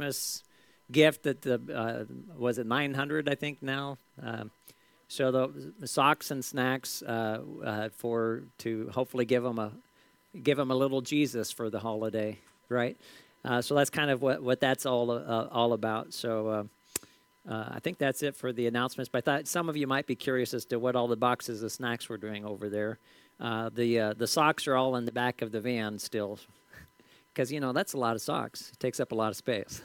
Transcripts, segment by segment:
Christmas gift that was it 900, I think now. So the socks and snacks to hopefully give them a little Jesus for the holiday, right? So that's kind of what that's all about. So I think that's it for the announcements. But I thought some of you might be curious as to what all the boxes of snacks we're doing over there. The socks are all in the back of the van still, because that's a lot of socks. It takes up a lot of space.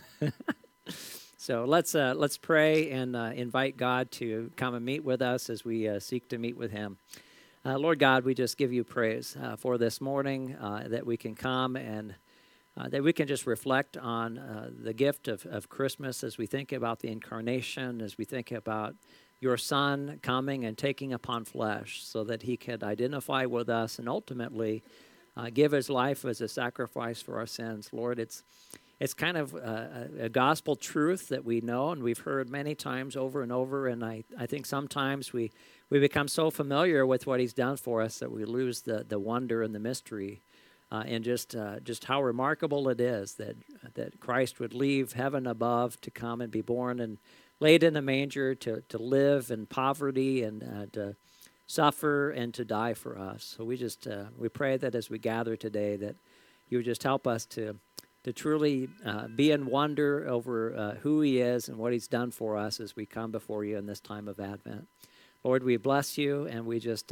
So let's pray and invite God to come and meet with us as we seek to meet with Him. Lord God, we just give you praise for this morning, that we can come and that we can just reflect on the gift of Christmas as we think about the incarnation, as we think about your Son coming and taking upon flesh so that He could identify with us and ultimately give His life as a sacrifice for our sins. Lord, it's kind of a gospel truth that we know and we've heard many times over and over, and I think sometimes we become so familiar with what He's done for us that we lose the wonder and the mystery, and just how remarkable it is that Christ would leave heaven above to come and be born and laid in the manger to live in poverty and to suffer and to die for us. So we pray that as we gather today that you would just help us to truly be in wonder over who He is and what He's done for us as we come before you in this time of Advent. Lord, we bless you, and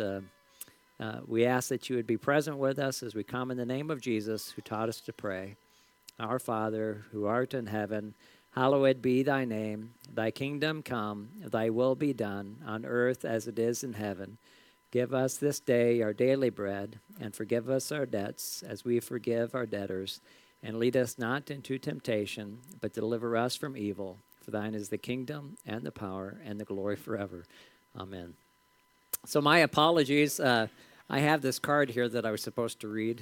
we ask that you would be present with us as we come in the name of Jesus, who taught us to pray. Our Father, who art in heaven, hallowed be thy name. Thy kingdom come, thy will be done, on earth as it is in heaven. Give us this day our daily bread, and forgive us our debts as we forgive our debtors. And lead us not into temptation, but deliver us from evil. For thine is the kingdom and the power and the glory forever. Amen. So my apologies. I have this card here that I was supposed to read.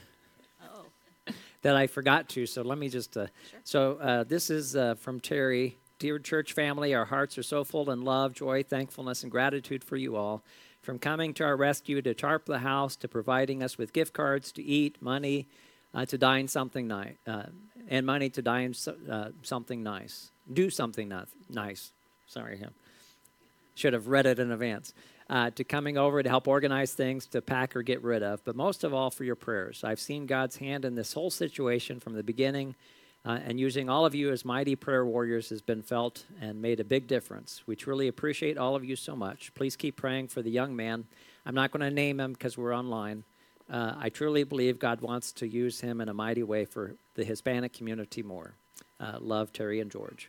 That I forgot to. So let me just... Sure. So this is from Terry. Dear church family, our hearts are so full in love, joy, thankfulness, and gratitude for you all. From coming to our rescue to tarp the house, to providing us with gift cards, to eat, money, to dine something nice, and money to dine something nice. Do something nice. Sorry, should have read it in advance. To coming over to help organize things to pack or get rid of, but most of all for your prayers. I've seen God's hand in this whole situation from the beginning, and using all of you as mighty prayer warriors has been felt and made a big difference. We truly appreciate all of you so much. Please keep praying for the young man. I'm not going to name him because we're online. I truly believe God wants to use him in a mighty way for the Hispanic community more. Love, Terry and George.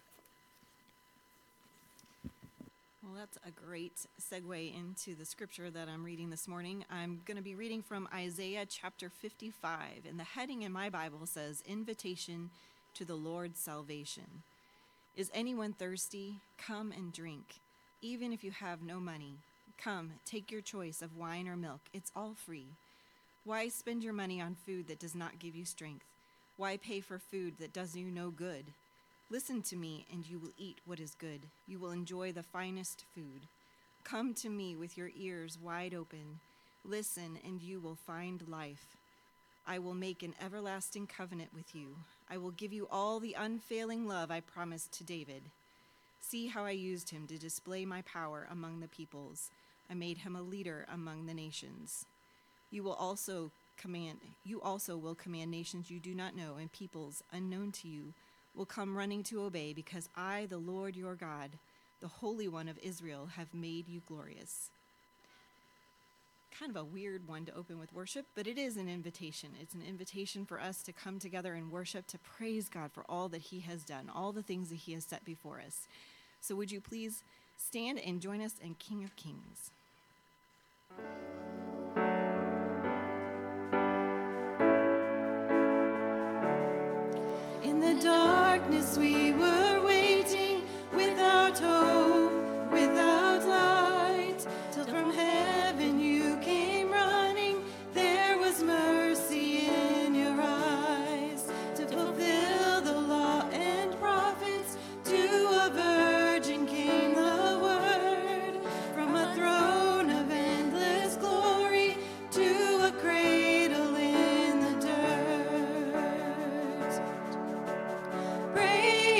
Well, that's a great segue into the scripture that I'm reading this morning. I'm going to be reading from Isaiah chapter 55, and the heading in my Bible says, Invitation to the Lord's Salvation. Is anyone thirsty? Come and drink. Even if you have no money, come, take your choice of wine or milk. It's all free. Why spend your money on food that does not give you strength? Why pay for food that does you no good? Listen to me, and you will eat what is good. You will enjoy the finest food. Come to me with your ears wide open. Listen, and you will find life. I will make an everlasting covenant with you. I will give you all the unfailing love I promised to David. See how I used him to display my power among the peoples. I made him a leader among the nations. You also will command nations you do not know, and peoples unknown to you will come running to obey, because I, the Lord your God, the Holy One of Israel, have made you glorious. Kind of a weird one to open with worship, but it is an invitation. It's an invitation for us to come together and worship, to praise God for all that He has done, all the things that He has set before us. So would you please stand and join us in King of Kings. In the darkness we were waiting, without hope, without light, till from heaven you came running. There was mercy in your eyes, to fulfill the law and prophets. To a virgin came the word, from a throne of endless glory to a cradle in the dirt. Praise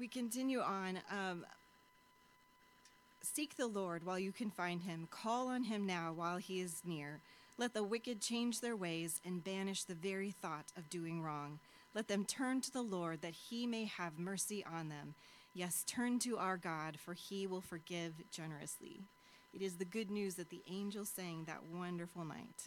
We continue on. Seek the Lord while you can find him. Call on him now while he is near. Let the wicked change their ways and banish the very thought of doing wrong. Let them turn to the Lord that he may have mercy on them. Yes, turn to our God, for he will forgive generously. It is the good news that the angels sang that wonderful night.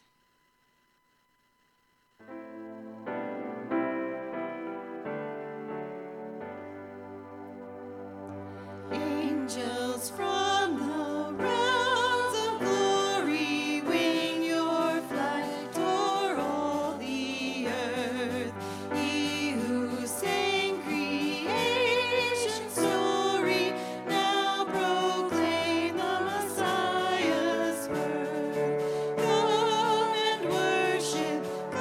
Angels from the realms of glory, wing your flight o'er all the earth. He who sang creation's story, now proclaim the Messiah's birth. Come and worship,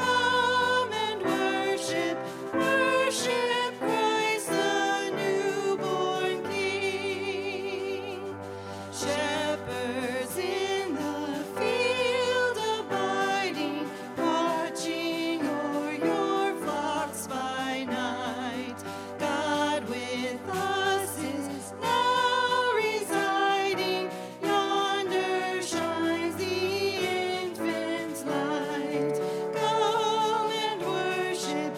worship Christ the newborn King. Shepherds in the field abiding, watching o'er your flocks by night. God with us is now residing, yonder shines the infant light. Come and worship,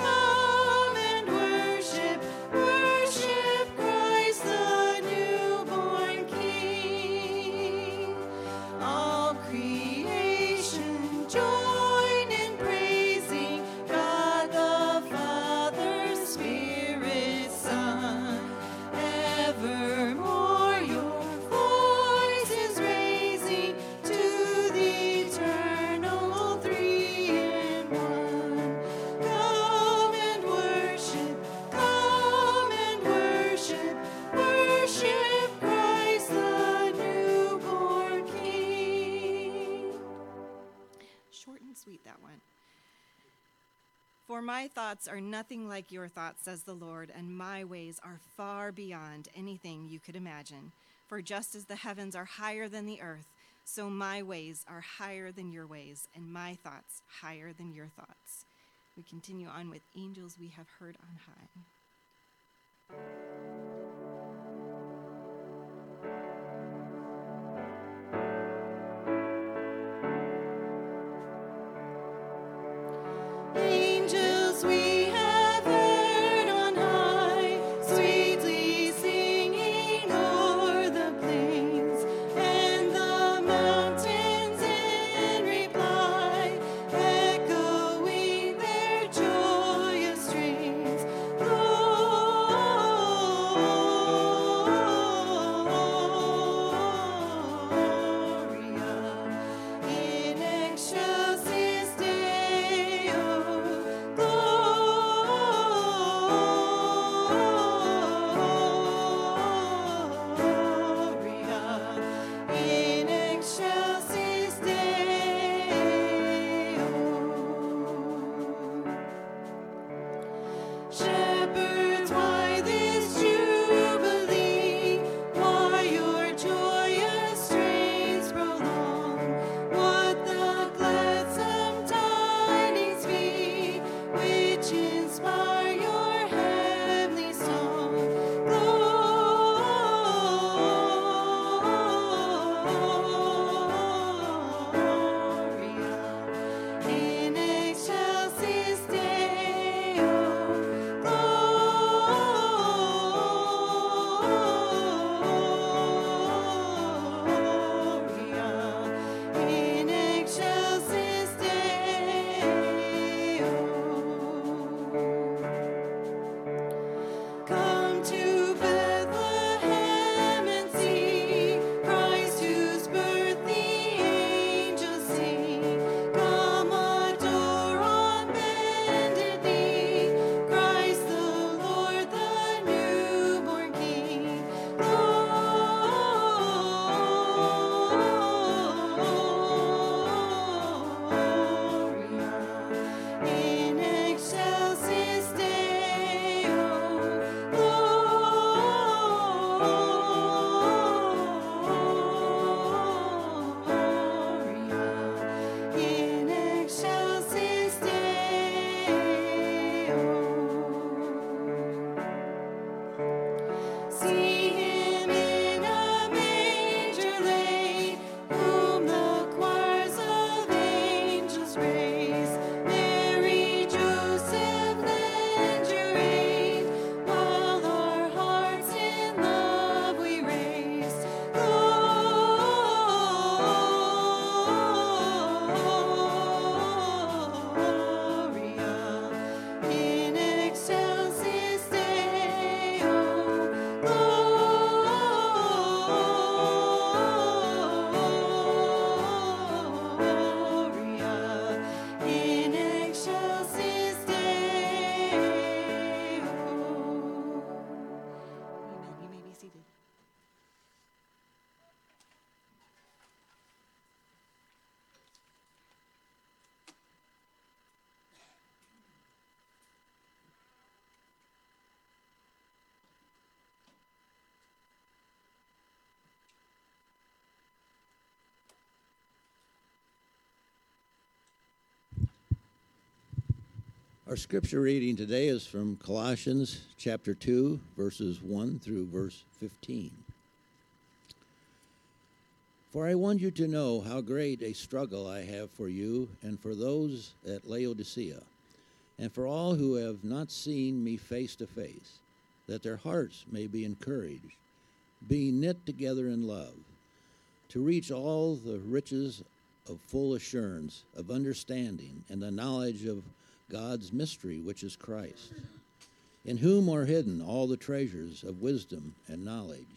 worship Christ the newborn King. All creation join in praising God the Father, Spirit, Son. Evermore your voice is raising to the eternal three in one. Come and worship, worship Christ the newborn King. Short and sweet, that one. For my thoughts are nothing like your thoughts, says the Lord, and my ways are far beyond anything you could imagine. For just as the heavens are higher than the earth, so my ways are higher than your ways, and my thoughts higher than your thoughts. We continue on with angels we have heard on high. Angels we have heard on high, sweetly singing o'er the plains and the mountains in reply, echoing their joyous strains. Lord, Our scripture reading today is from Colossians chapter 2, verses 1 through verse 15. For I want you to know how great a struggle I have for you and for those at Laodicea, and for all who have not seen me face to face, that their hearts may be encouraged, being knit together in love, to reach all the riches of full assurance of understanding and the knowledge of God's mystery, which is Christ, in whom are hidden all the treasures of wisdom and knowledge.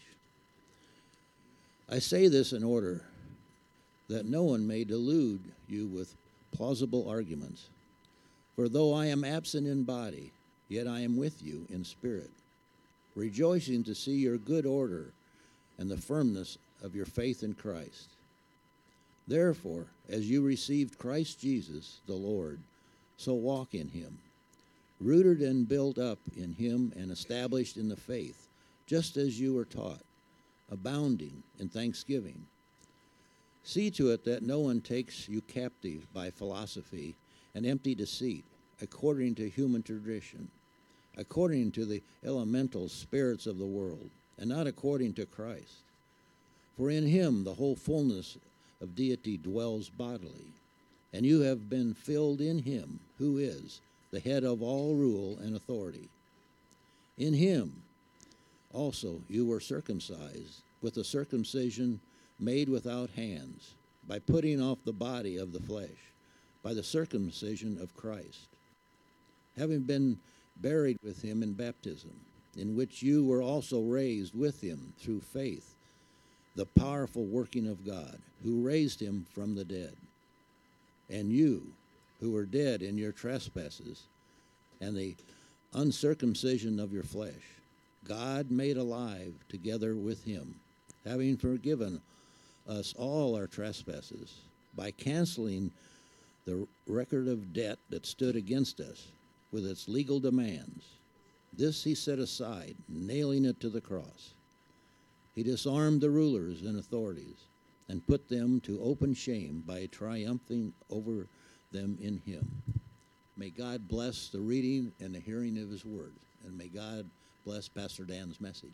I say this in order that no one may delude you with plausible arguments. For though I am absent in body, yet I am with you in spirit, rejoicing to see your good order and the firmness of your faith in Christ. Therefore, as you received Christ Jesus the Lord, so walk in him, rooted and built up in him and established in the faith, just as you were taught, abounding in thanksgiving. See to it that no one takes you captive by philosophy and empty deceit, according to human tradition, according to the elemental spirits of the world, and not according to Christ. For in him the whole fullness of deity dwells bodily, and you have been filled in him, who is the head of all rule and authority. In him also you were circumcised with a circumcision made without hands, by putting off the body of the flesh, by the circumcision of Christ, having been buried with him in baptism, in which you were also raised with him through faith, the powerful working of God, who raised him from the dead. And you, who were dead in your trespasses and the uncircumcision of your flesh, God made alive together with him, having forgiven us all our trespasses, by canceling the record of debt that stood against us with its legal demands. This he set aside, nailing it to the cross. He disarmed the rulers and authorities and put them to open shame by triumphing over them in him. May God bless the reading and the hearing of his word, and may God bless Pastor Dan's message.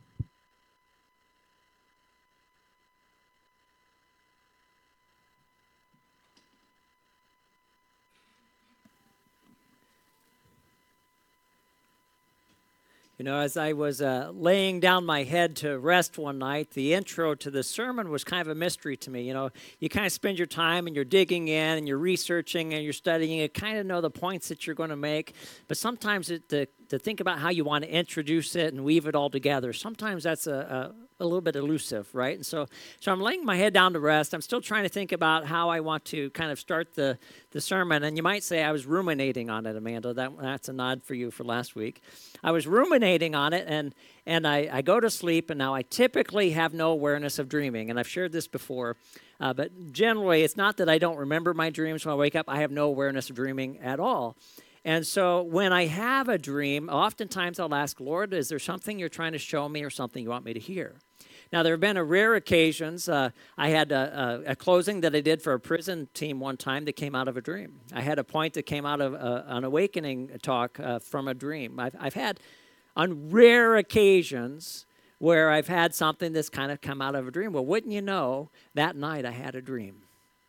You know, as I was laying down my head to rest one night, the intro to the sermon was kind of a mystery to me. You know, you kind of spend your time and you're digging in and you're researching and you're studying. You kind of know the points that you're going to make. But sometimes to think about how you want to introduce it and weave it all together, sometimes that's a little bit elusive, right? And so I'm laying my head down to rest. I'm still trying to think about how I want to kind of start the sermon. And you might say I was ruminating on it, Amanda. That's a nod for you for last week. I was ruminating on it, and I go to sleep, and now I typically have no awareness of dreaming. And I've shared this before, but generally it's not that I don't remember my dreams when I wake up. I have no awareness of dreaming at all. And so when I have a dream, oftentimes I'll ask, Lord, is there something you're trying to show me or something you want me to hear? Now, there have been rare occasions. I had a closing that I did for a prison team one time that came out of a dream. I had a point that came out of an awakening talk from a dream. I've had, on rare occasions, where I've had something that's kind of come out of a dream. Well, wouldn't you know, that night I had a dream.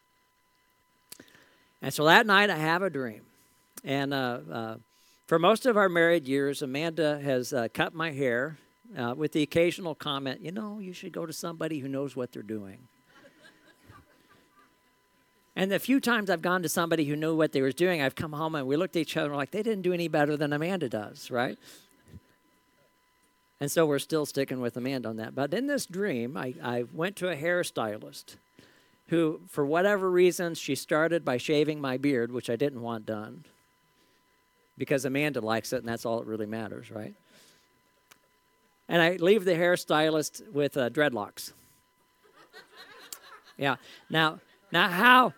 And so that night I have a dream. And for most of our married years, Amanda has cut my hair, with the occasional comment, you know, you should go to somebody who knows what they're doing. And the few times I've gone to somebody who knew what they were doing, I've come home and we looked at each other and we're like, they didn't do any better than Amanda does, right? And so we're still sticking with Amanda on that. But in this dream, I went to a hairstylist who, for whatever reason, she started by shaving my beard, which I didn't want done, because Amanda likes it and that's all that really matters, right? And I leave the hairstylist with dreadlocks. Yeah. Now how?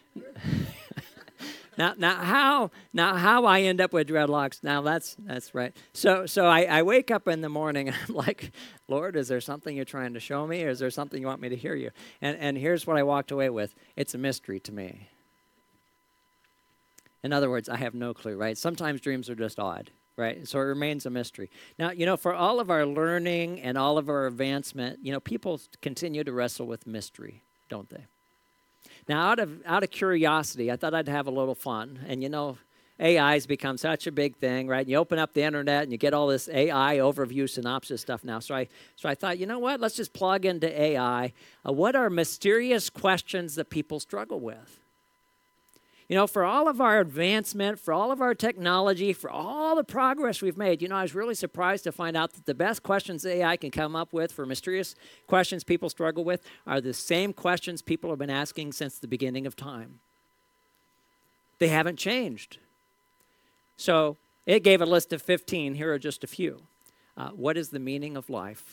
now how I end up with dreadlocks? Now that's right. So I wake up in the morning and I'm like, Lord, is there something you're trying to show me, or is there something you want me to hear you? And here's what I walked away with. It's a mystery to me. In other words, I have no clue, right? Sometimes dreams are just odd, right? So it remains a mystery. Now, for all of our learning and all of our advancement, people continue to wrestle with mystery, don't they? Now, out of curiosity, I thought I'd have a little fun. And, AI's become such a big thing, right? You open up the internet and you get all this AI overview synopsis stuff now. So I thought, you know what? Let's just plug into AI. What are mysterious questions that people struggle with? For all of our advancement, for all of our technology, for all the progress we've made, I was really surprised to find out that the best questions AI can come up with for mysterious questions people struggle with are the same questions people have been asking since the beginning of time. They haven't changed. So it gave a list of 15. Here are just a few. What is the meaning of life?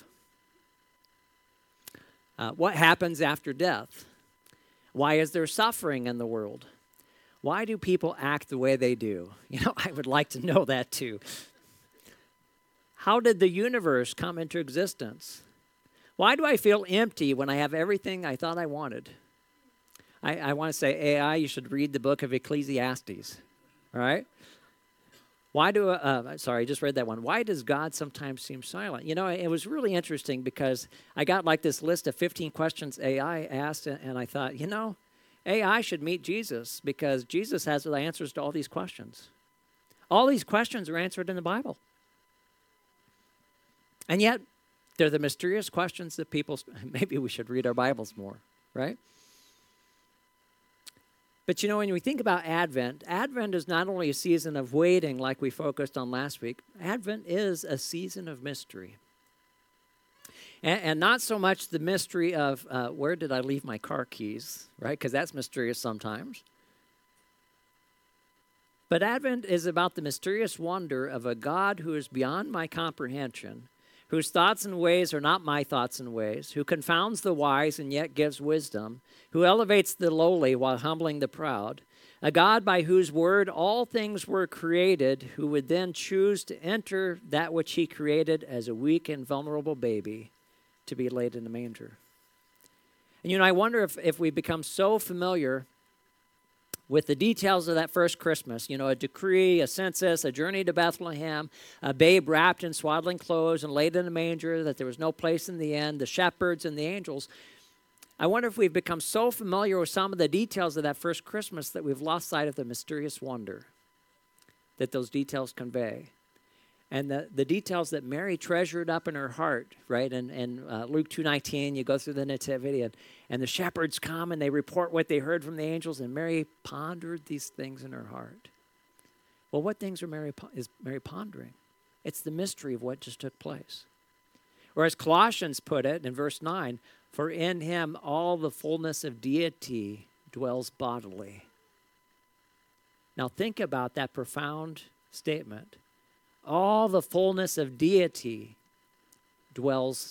What happens after death? Why is there suffering in the world? Why do people act the way they do? I would like to know that too. How did the universe come into existence? Why do I feel empty when I have everything I thought I wanted? I want to say, AI, you should read the book of Ecclesiastes, all right? Why do, sorry, I just read that one. Why does God sometimes seem silent? It was really interesting because I got like this list of 15 questions AI asked, and I thought, AI should meet Jesus because Jesus has the answers to all these questions. All these questions are answered in the Bible. And yet, they're the mysterious questions that maybe we should read our Bibles more, right? But when we think about Advent is not only a season of waiting like we focused on last week. Advent is a season of mystery. And not so much the mystery of where did I leave my car keys, right? Because that's mysterious sometimes. But Advent is about the mysterious wonder of a God who is beyond my comprehension, whose thoughts and ways are not my thoughts and ways, who confounds the wise and yet gives wisdom, who elevates the lowly while humbling the proud, a God by whose word all things were created, who would then choose to enter that which he created as a weak and vulnerable baby to be laid in a manger. And I wonder if we become so familiar with the details of that first Christmas, a decree, a census, a journey to Bethlehem, a babe wrapped in swaddling clothes and laid in a manger, that there was no place in the inn, the shepherds and the angels. I wonder if we've become so familiar with some of the details of that first Christmas that we've lost sight of the mysterious wonder that those details convey. And the details that Mary treasured up in her heart, right? And Luke 2:19, you go through the nativity, and the shepherds come and they report what they heard from the angels, and Mary pondered these things in her heart. Well, what things is Mary pondering? It's the mystery of what just took place. Or as Colossians put it in verse 9, for in him all the fullness of deity dwells bodily. Now think about that profound statement. All the fullness of deity dwells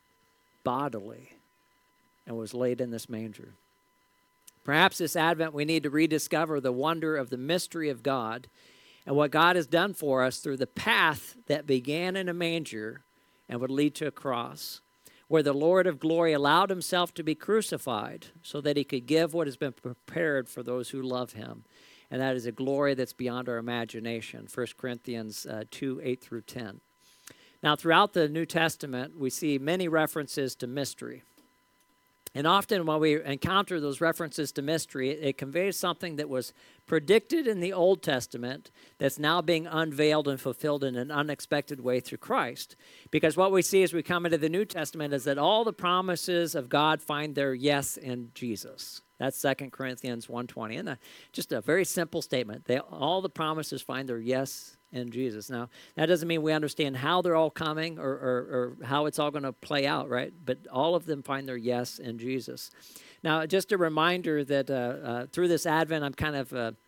bodily and was laid in this manger. Perhaps this Advent we need to rediscover the wonder of the mystery of God and what God has done for us through the path that began in a manger and would lead to a cross, where the Lord of glory allowed himself to be crucified so that he could give what has been prepared for those who love him. And that is a glory that's beyond our imagination, 1 Corinthians 2:8-10. Now, throughout the New Testament, we see many references to mystery. And often when we encounter those references to mystery, it conveys something that was predicted in the Old Testament that's now being unveiled and fulfilled in an unexpected way through Christ. Because what we see as we come into the New Testament is that all the promises of God find their yes in Jesus. That's 2 Corinthians 1:20. And just a very simple statement. All the promises find their yes in Jesus. Now, that doesn't mean we understand how they're all coming or how it's all going to play out, right? But all of them find their yes in Jesus. Now, just a reminder that through this Advent, I'm kind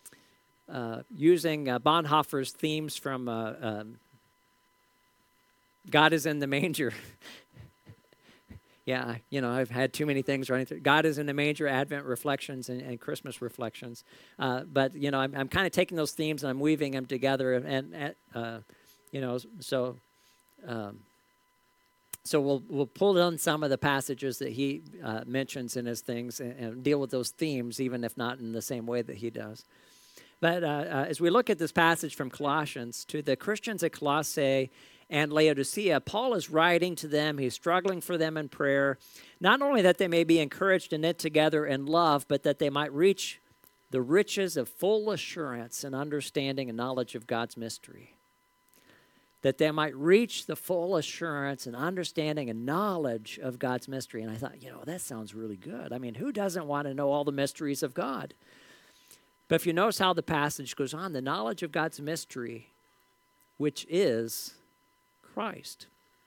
of using Bonhoeffer's themes from God is in the Manger. Yeah, I've had too many things running through. God is in the Manger, Advent reflections, and Christmas reflections. But, I'm kind of taking those themes and I'm weaving them together. So we'll pull down some of the passages that he mentions in his things and deal with those themes, even if not in the same way that he does. But as we look at this passage from Colossians, to the Christians at Colossae and Laodicea, Paul is writing to them. He's struggling for them in prayer, not only that they may be encouraged and knit together in love, but that they might reach the riches of full assurance and understanding and knowledge of God's mystery. That they might reach the full assurance and understanding and knowledge of God's mystery. And I thought, that sounds really good. I mean, who doesn't want to know all the mysteries of God? But if you notice how the passage goes on, the knowledge of God's mystery, which is Christ.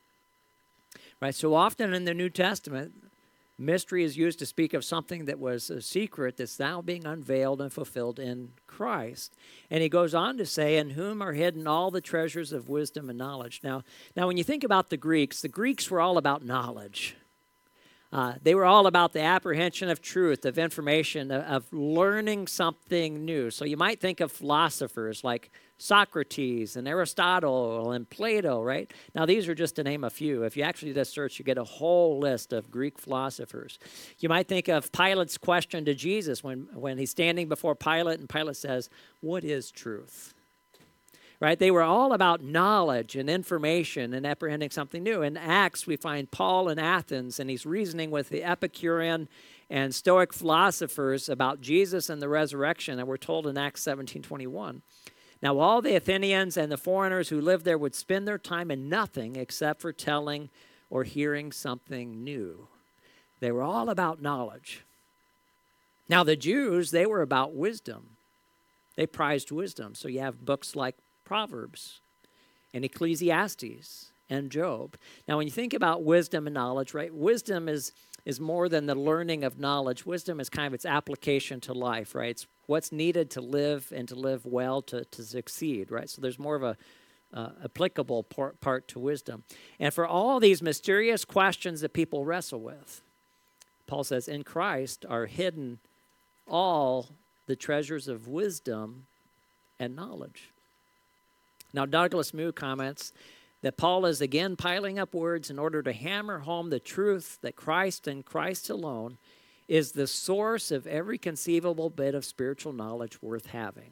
Right? So often in the New Testament, mystery is used to speak of something that was a secret that's now being unveiled and fulfilled in Christ. And he goes on to say, in whom are hidden all the treasures of wisdom and knowledge. Now when you think about the Greeks were all about knowledge. They were all about the apprehension of truth, of information, of learning something new. So you might think of philosophers like Socrates and Aristotle and Plato, right? Now, these are just to name a few. If you actually just search, you get a whole list of Greek philosophers. You might think of Pilate's question to Jesus when he's standing before Pilate, and Pilate says, "What is truth?" Right? They were all about knowledge and information and apprehending something new. In Acts, we find Paul in Athens, and he's reasoning with the Epicurean and Stoic philosophers about Jesus and the resurrection, and we're told in Acts 17:21. Now, all the Athenians and the foreigners who lived there would spend their time in nothing except for telling or hearing something new. They were all about knowledge. Now, the Jews, they were about wisdom. They prized wisdom. So you have books like Proverbs and Ecclesiastes and Job. Now, when you think about wisdom and knowledge, right, wisdom is more than the learning of knowledge. Wisdom is kind of its application to life, right? It's what's needed to live and to live well, to succeed, right? So there's more of a applicable part to wisdom. And for all these mysterious questions that people wrestle with, Paul says, in Christ are hidden all the treasures of wisdom and knowledge. Now, Douglas Moo comments that Paul is again piling up words in order to hammer home the truth that Christ and Christ alone is the source of every conceivable bit of spiritual knowledge worth having.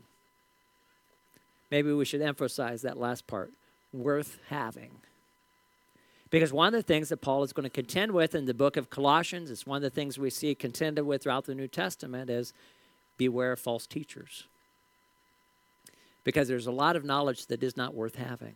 Maybe we should emphasize that last part, worth having. Because one of the things that Paul is going to contend with in the book of Colossians, it's one of the things we see contended with throughout the New Testament, is beware of false teachers. Because there's a lot of knowledge that is not worth having.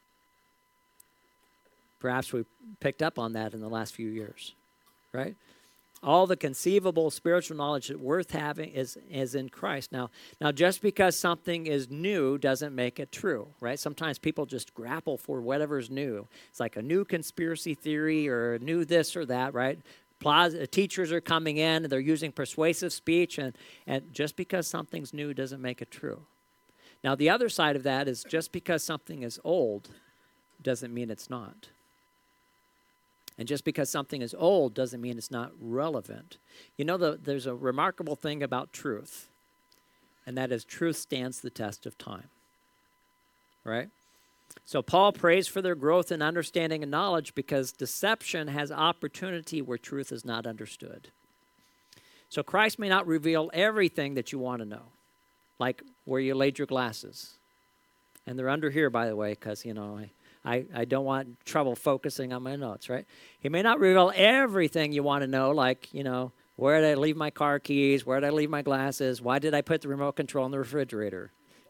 Perhaps we picked up on that in the last few years, right? All the conceivable spiritual knowledge that worth having is in Christ. Now, just because something is new doesn't make it true, right? Sometimes people just grapple for whatever's new. It's like a new conspiracy theory or a new this or that, right? Teachers are coming in and they're using persuasive speech, and just because something's new doesn't make it true. Now, the other side of that is just because something is old doesn't mean it's not. And just because something is old doesn't mean it's not relevant. You know, there's a remarkable thing about truth, and that is truth stands the test of time, right? So Paul prays for their growth in understanding and knowledge because deception has opportunity where truth is not understood. So Christ may not reveal everything that you want to know, like where you laid your glasses. And they're under here, by the way, because, I don't want trouble focusing on my notes, right? He may not reveal everything you want to know, like, where did I leave my car keys? Where did I leave my glasses? Why did I put the remote control in the refrigerator?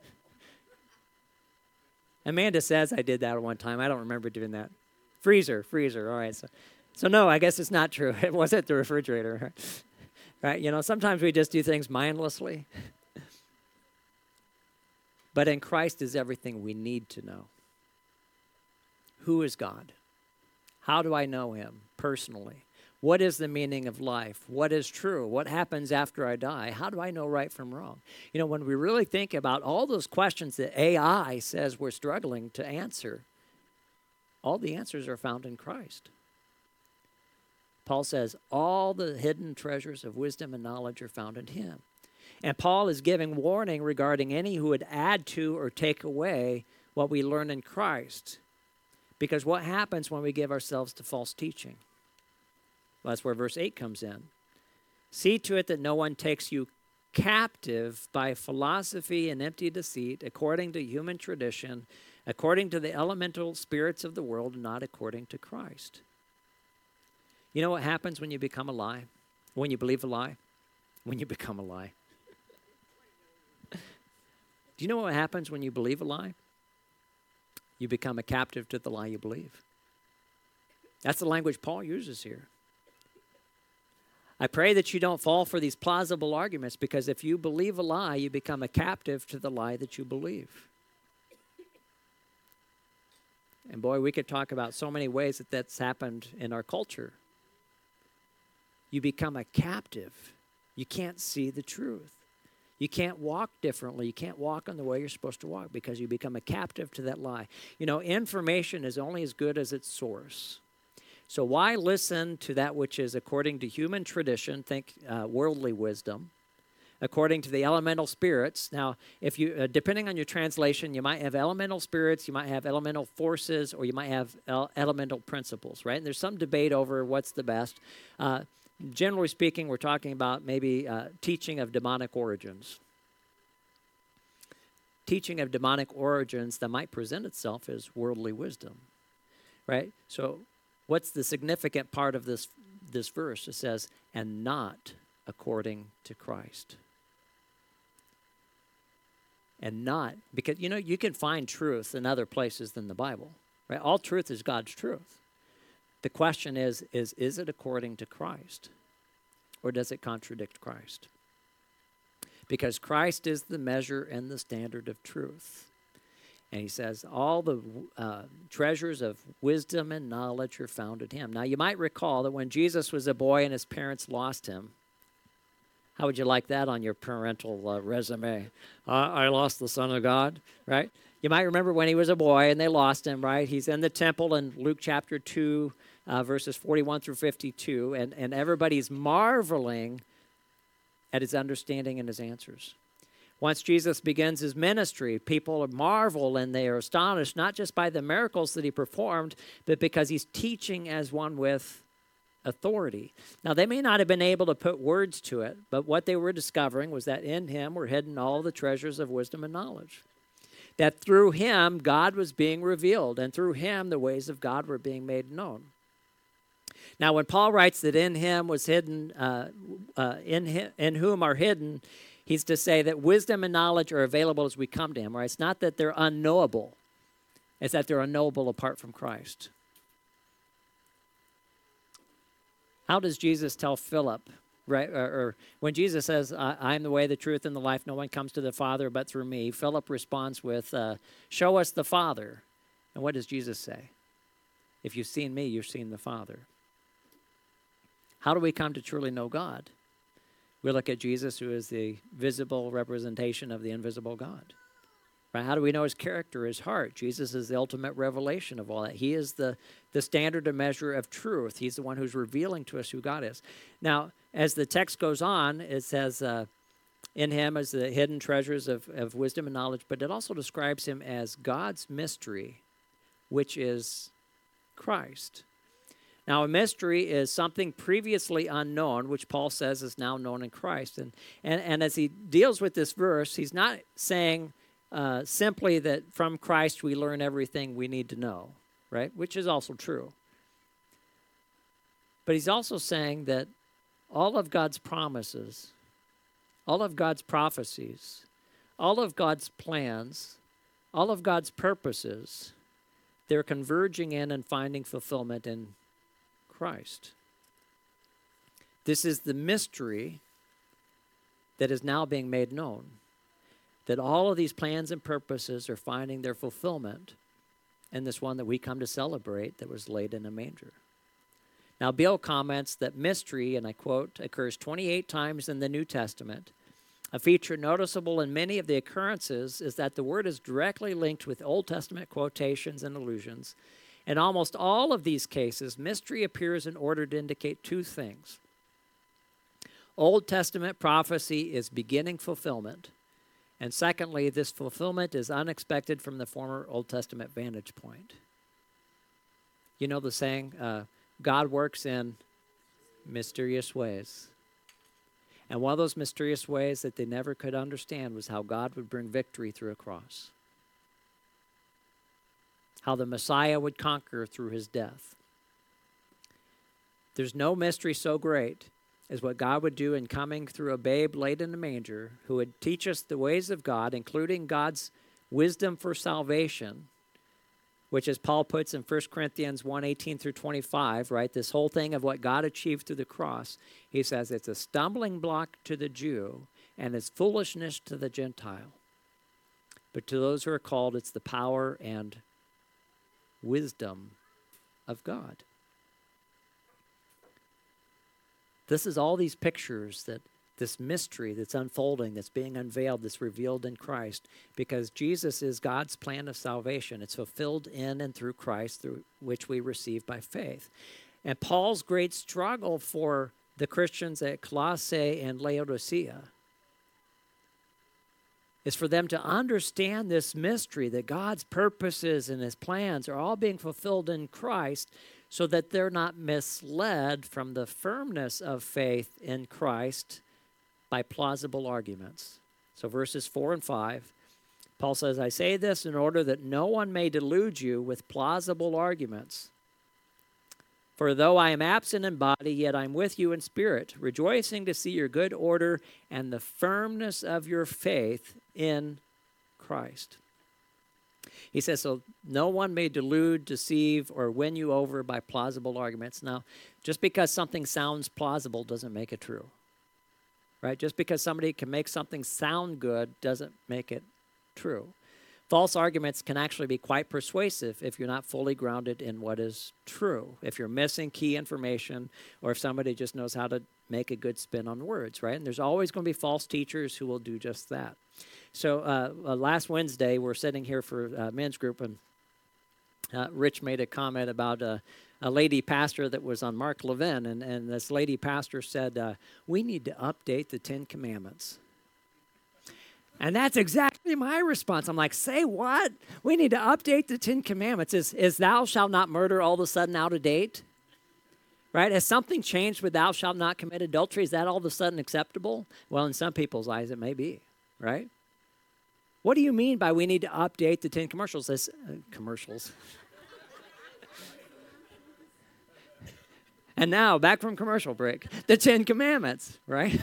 Amanda says I did that one time. I don't remember doing that. Freezer. All right. So no, I guess it's not true. It wasn't the refrigerator, right? Sometimes we just do things mindlessly. But in Christ is everything we need to know. Who is God? How do I know him personally? What is the meaning of life? What is true? What happens after I die? How do I know right from wrong? When we really think about all those questions that AI says we're struggling to answer, all the answers are found in Christ. Paul says all the hidden treasures of wisdom and knowledge are found in him. And Paul is giving warning regarding any who would add to or take away what we learn in Christ. Because what happens when we give ourselves to false teaching? Well, that's where verse 8 comes in. See to it that no one takes you captive by philosophy and empty deceit, according to human tradition, according to the elemental spirits of the world, and not according to Christ. You know what happens when you become a lie? When you believe a lie? When you become a lie. Do you know what happens when you believe a lie? You become a captive to the lie you believe. That's the language Paul uses here. I pray that you don't fall for these plausible arguments, because if you believe a lie, you become a captive to the lie that you believe. And boy, we could talk about so many ways that that's happened in our culture. You become a captive. You can't see the truth. You can't walk differently. You can't walk in the way you're supposed to walk because you become a captive to that lie. You know, information is only as good as its source. So why listen to that which is according to human tradition, think worldly wisdom, according to the elemental spirits? Now, if you, depending on your translation, you might have elemental spirits, you might have elemental forces, or you might have elemental principles, right? And there's some debate over what's the best. Generally speaking, we're talking about maybe teaching of demonic origins. Teaching of demonic origins that might present itself as worldly wisdom, right? So what's the significant part of this verse? It says, and not according to Christ. And not, because, you know, you can find truth in other places than the Bible, right? All truth is God's truth. The question is it according to Christ? Or does it contradict Christ? Because Christ is the measure and the standard of truth. And he says, all the treasures of wisdom and knowledge are found in him. Now, you might recall that when Jesus was a boy and his parents lost him, how would you like that on your parental resume? I lost the Son of God, right? You might remember when he was a boy and they lost him, right? He's in the temple in Luke chapter 2, verses 41 through 52, and everybody's marveling at his understanding and his answers. Once Jesus begins his ministry, people marvel and they are astonished, not just by the miracles that he performed, but because he's teaching as one with authority. Now, they may not have been able to put words to it, but what they were discovering was that in him were hidden all the treasures of wisdom and knowledge. That through him, God was being revealed, and through him, the ways of God were being made known. Now, when Paul writes that in him was hidden, in whom are hidden, he's to say that wisdom and knowledge are available as we come to him, right? It's not that they're unknowable. It's that they're unknowable apart from Christ. How does Jesus tell Philip, right? Or when Jesus says, I am the way, the truth, and the life, no one comes to the Father but through me, Philip responds with, show us the Father. And what does Jesus say? If you've seen me, you've seen the Father. How do we come to truly know God? We look at Jesus, who is the visible representation of the invisible God. Right? How do we know his character, his heart? Jesus is the ultimate revelation of all that. He is the standard and measure of truth. He's the one who's revealing to us who God is. Now, as the text goes on, it says, in him is the hidden treasures of wisdom and knowledge, but it also describes him as God's mystery, which is Christ. Now, a mystery is something previously unknown, which Paul says is now known in Christ. And as he deals with this verse, he's not saying simply that from Christ we learn everything we need to know, right? Which is also true. But he's also saying that all of God's promises, all of God's prophecies, all of God's plans, all of God's purposes, they're converging in and finding fulfillment in Christ. This is the mystery that is now being made known, that all of these plans and purposes are finding their fulfillment in this one that we come to celebrate that was laid in a manger. Now, Bill comments that mystery, and I quote, occurs 28 times in the New Testament. A feature noticeable in many of the occurrences is that the word is directly linked with Old Testament quotations and allusions. In almost all of these cases, mystery appears in order to indicate two things. Old Testament prophecy is beginning fulfillment. And secondly, this fulfillment is unexpected from the former Old Testament vantage point. You know the saying, God works in mysterious ways. And one of those mysterious ways that they never could understand was how God would bring victory through a cross. How the Messiah would conquer through his death. There's no mystery so great as what God would do in coming through a babe laid in a manger who would teach us the ways of God, including God's wisdom for salvation, which, as Paul puts in 1 Corinthians 1:18 through 25, right, this whole thing of what God achieved through the cross, he says it's a stumbling block to the Jew and it's foolishness to the Gentile. But to those who are called, it's the power and wisdom of God. This is all these pictures, that this mystery that's unfolding, that's being unveiled, that's revealed in Christ, because Jesus is God's plan of salvation. It's fulfilled in and through Christ, through which we receive by faith. And Paul's great struggle for the Christians at Colossae and Laodicea is for them to understand this mystery, that God's purposes and his plans are all being fulfilled in Christ, so that they're not misled from the firmness of faith in Christ by plausible arguments. So verses 4 and 5, Paul says, I say this in order that no one may delude you with plausible arguments. For though I am absent in body, yet I am with you in spirit, rejoicing to see your good order and the firmness of your faith in Christ. He says, so no one may delude, deceive, or win you over by plausible arguments. Now, just because something sounds plausible doesn't make it true. Right? Just because somebody can make something sound good doesn't make it true. False arguments can actually be quite persuasive if you're not fully grounded in what is true. If you're missing key information, or if somebody just knows how to make a good spin on words, right? And there's always going to be false teachers who will do just that. So last Wednesday, we're sitting here for men's group, and Rich made a comment about a lady pastor that was on Mark Levin, and this lady pastor said, we need to update the 10 Commandments. And that's exactly my response. I'm like, say what? We need to update the 10 Commandments. Is thou shalt not murder all of a sudden out of date? Right? Has something changed with thou shalt not commit adultery? Is that all of a sudden acceptable? Well, in some people's eyes, it may be, right? What do you mean by we need to update the 10 commercials? Commercials. And now, back from commercial break, the 10 Commandments, right?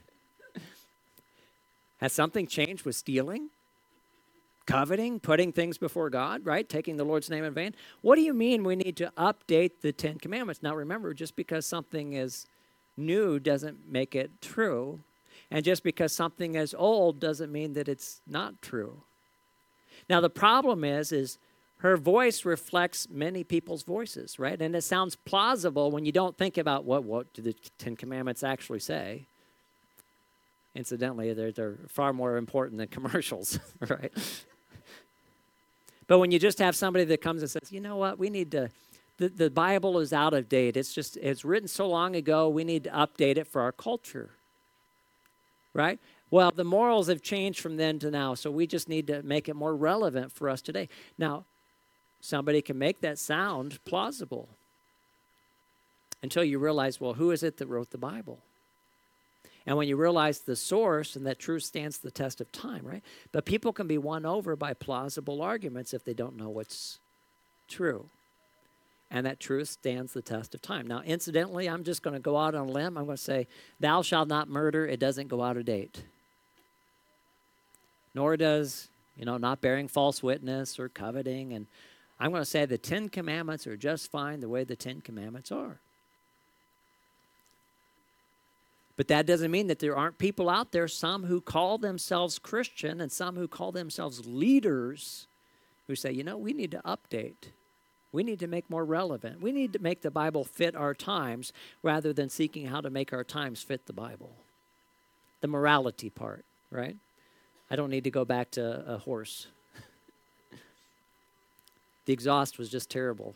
Has something changed with stealing, coveting, putting things before God, right? Taking the Lord's name in vain? What do you mean we need to update the 10 Commandments? Now remember, just because something is new doesn't make it true. And just because something is old doesn't mean that it's not true. Now the problem is her voice reflects many people's voices, right? And it sounds plausible when you don't think about what do the 10 Commandments actually say. Incidentally, they're far more important than commercials, right? But when you just have somebody that comes and says, you know what, we need to, the Bible is out of date. It's written so long ago, we need to update it for our culture, right? Well, the morals have changed from then to now, so we just need to make it more relevant for us today. Now, somebody can make that sound plausible until you realize, well, who is it that wrote the Bible? And when you realize the source, and that truth stands the test of time, right? But people can be won over by plausible arguments if they don't know what's true. And that truth stands the test of time. Now, incidentally, I'm just going to go out on a limb. I'm going to say, thou shalt not murder. It doesn't go out of date. Nor does, not bearing false witness or coveting. And I'm going to say the 10 Commandments are just fine the way the 10 Commandments are. But that doesn't mean that there aren't people out there, some who call themselves Christian and some who call themselves leaders, who say, we need to update. We need to make more relevant. We need to make the Bible fit our times rather than seeking how to make our times fit the Bible. The morality part, right? I don't need to go back to a horse. The exhaust was just terrible.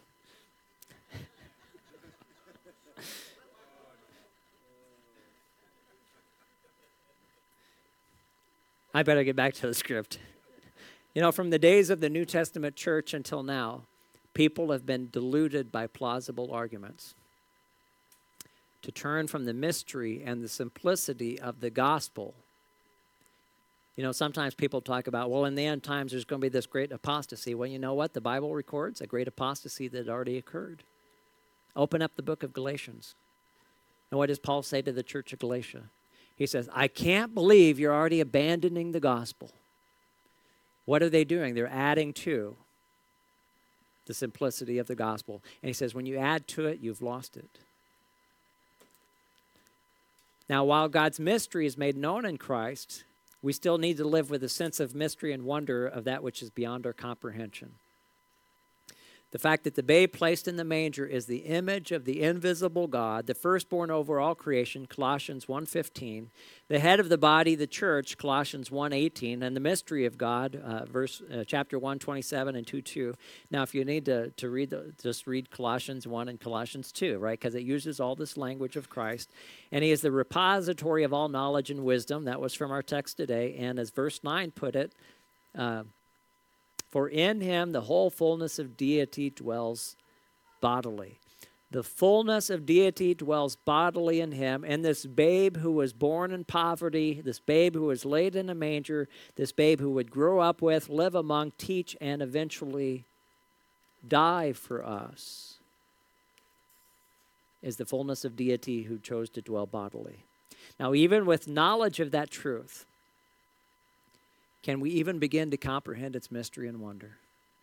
I better get back to the script. From the days of the New Testament church until now, people have been deluded by plausible arguments. to turn from the mystery and the simplicity of the gospel. You know, sometimes people talk about, well, in the end times there's going to be this great apostasy. Well, you know what? The Bible records a great apostasy that already occurred. Open up the book of Galatians. And what does Paul say to the church of Galatia? He says, I can't believe you're already abandoning the gospel. What are they doing? They're adding to the simplicity of the gospel. And he says, when you add to it, you've lost it. Now, while God's mystery is made known in Christ, we still need to live with a sense of mystery and wonder of that which is beyond our comprehension. The fact that the babe placed in the manger is the image of the invisible God, the firstborn over all creation, Colossians 1:15, the head of the body, the church, Colossians 1:18, and the mystery of God, chapter 1:27 and 2:2. Now, if you need to read, just read Colossians 1 and Colossians 2, right? Because it uses all this language of Christ. And he is the repository of all knowledge and wisdom. That was from our text today. And as verse 9 put it, for in him the whole fullness of deity dwells bodily. The fullness of deity dwells bodily in him. And this babe who was born in poverty, this babe who was laid in a manger, this babe who would grow up with, live among, teach, and eventually die for us, is the fullness of deity who chose to dwell bodily. Now, even with knowledge of that truth, can we even begin to comprehend its mystery and wonder?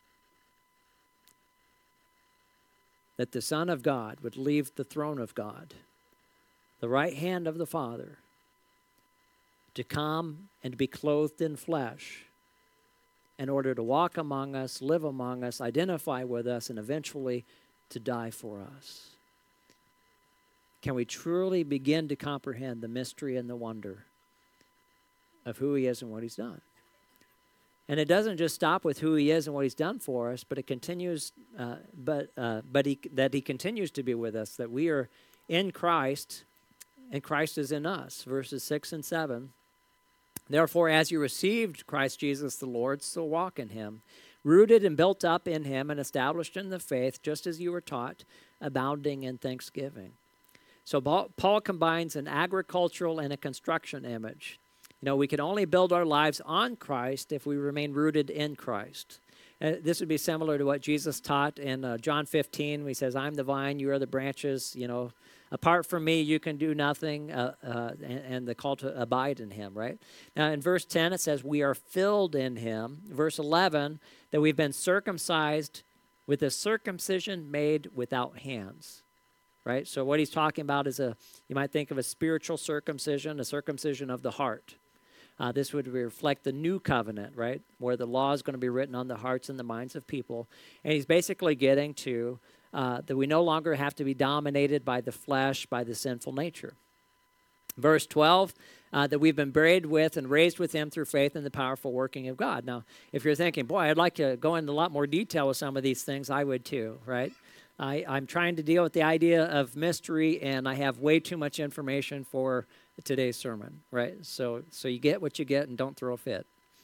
That the Son of God would leave the throne of God, the right hand of the Father, to come and be clothed in flesh in order to walk among us, live among us, identify with us, and eventually to die for us. Can we truly begin to comprehend the mystery and the wonder of who he is and what he's done? And it doesn't just stop with who he is and what he's done for us, but it continues. That he continues to be with us. That we are in Christ, and Christ is in us. Verses 6 and 7. Therefore, as you received Christ Jesus the Lord, so walk in him, rooted and built up in him, and established in the faith, just as you were taught, abounding in thanksgiving. So Paul combines an agricultural and a construction image. You know, we can only build our lives on Christ if we remain rooted in Christ. This would be similar to what Jesus taught in John 15. He says, I'm the vine, you are the branches. You know, apart from me, you can do nothing, and the call to abide in him, right? Now, in verse 10, it says, we are filled in him. Verse 11, that we've been circumcised with a circumcision made without hands. Right? So what he's talking about is you might think of a spiritual circumcision, a circumcision of the heart. This would reflect the new covenant, right, where the law is going to be written on the hearts and the minds of people. And he's basically getting to that we no longer have to be dominated by the flesh, by the sinful nature. Verse 12, that we've been buried with and raised with him through faith in the powerful working of God. Now, if you're thinking, boy, I'd like to go into a lot more detail with some of these things, I would too, right? I'm trying to deal with the idea of mystery, and I have way too much information for today's sermon, right? So you get what you get and don't throw a fit.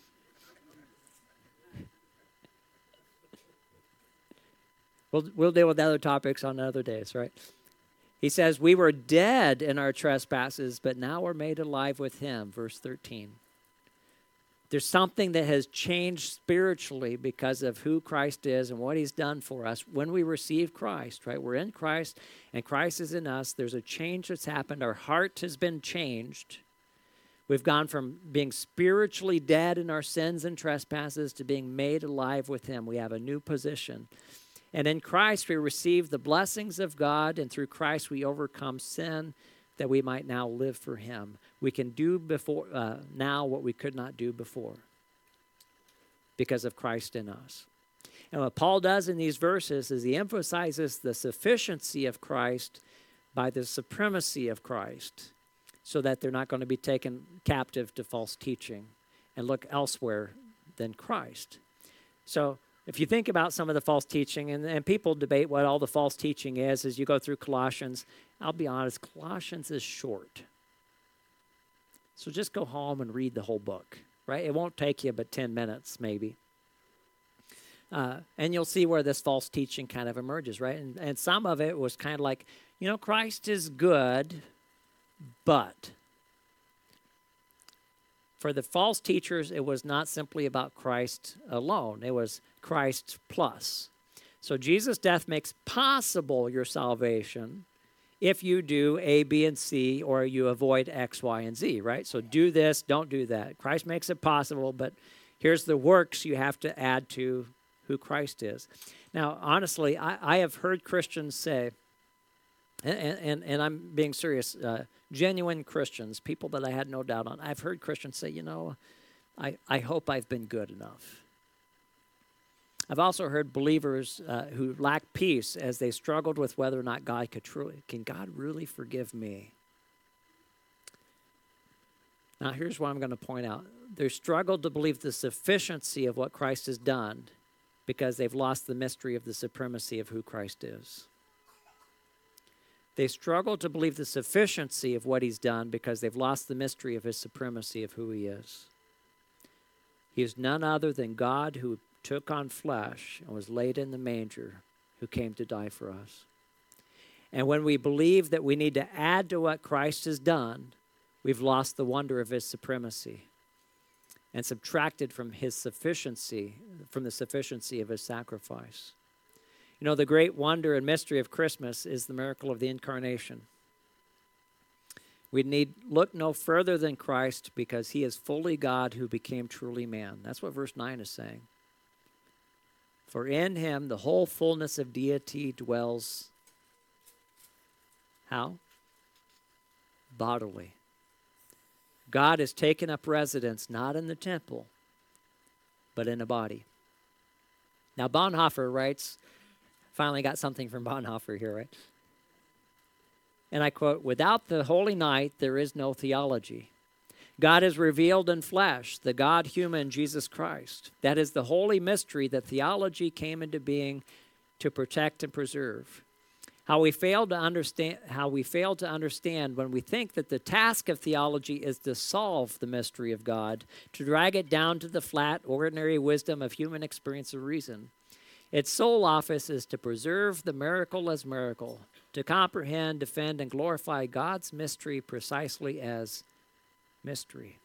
We'll deal with other topics on other days, right? He says, we were dead in our trespasses, but now we're made alive with him, verse 13. There's something that has changed spiritually because of who Christ is and what he's done for us. When we receive Christ, right? We're in Christ and Christ is in us. There's a change that's happened. Our heart has been changed. We've gone from being spiritually dead in our sins and trespasses to being made alive with him. We have a new position. And in Christ, we receive the blessings of God, and through Christ, we overcome sin that we might now live for him. We can do now what we could not do before because of Christ in us. And what Paul does in these verses is he emphasizes the sufficiency of Christ by the supremacy of Christ so that they're not going to be taken captive to false teaching and look elsewhere than Christ. So if you think about some of the false teaching, and people debate what all the false teaching is as you go through Colossians, I'll be honest, Colossians is short. So just go home and read the whole book, right? It won't take you but 10 minutes maybe. And you'll see where this false teaching kind of emerges, right? And some of it was kind of like, Christ is good, but for the false teachers, it was not simply about Christ alone. It was Christ plus. So Jesus' death makes possible your salvation if you do A, B, and C, or you avoid X, Y, and Z, right? So do this, don't do that. Christ makes it possible, but here's the works you have to add to who Christ is. Now, honestly, I have heard Christians say, and I'm being serious, genuine Christians, people that I had no doubt on, I've heard Christians say, I hope I've been good enough. I've also heard believers who lack peace as they struggled with whether or not can God really forgive me? Now, here's what I'm going to point out. They struggled to believe the sufficiency of what Christ has done because they've lost the mystery of the supremacy of who Christ is. They struggle to believe the sufficiency of what he's done because they've lost the mystery of his supremacy of who he is. He is none other than God who took on flesh and was laid in the manger, who came to die for us. And when we believe that we need to add to what Christ has done, we've lost the wonder of his supremacy and subtracted from the sufficiency of his sacrifice. The great wonder and mystery of Christmas is the miracle of the incarnation. We need look no further than Christ because he is fully God who became truly man. That's what verse 9 is saying. For in him the whole fullness of deity dwells. How? Bodily. God has taken up residence not in the temple, but in a body. Now Bonhoeffer writes, finally got something from Bonhoeffer here, right? And I quote, without the holy night, there is no theology. God is revealed in flesh, the God-human Jesus Christ. That is the holy mystery that theology came into being to protect and preserve. How we fail to understand when we think that the task of theology is to solve the mystery of God, to drag it down to the flat, ordinary wisdom of human experience or reason. Its sole office is to preserve the miracle as miracle, to comprehend, defend, and glorify God's mystery precisely as mystery.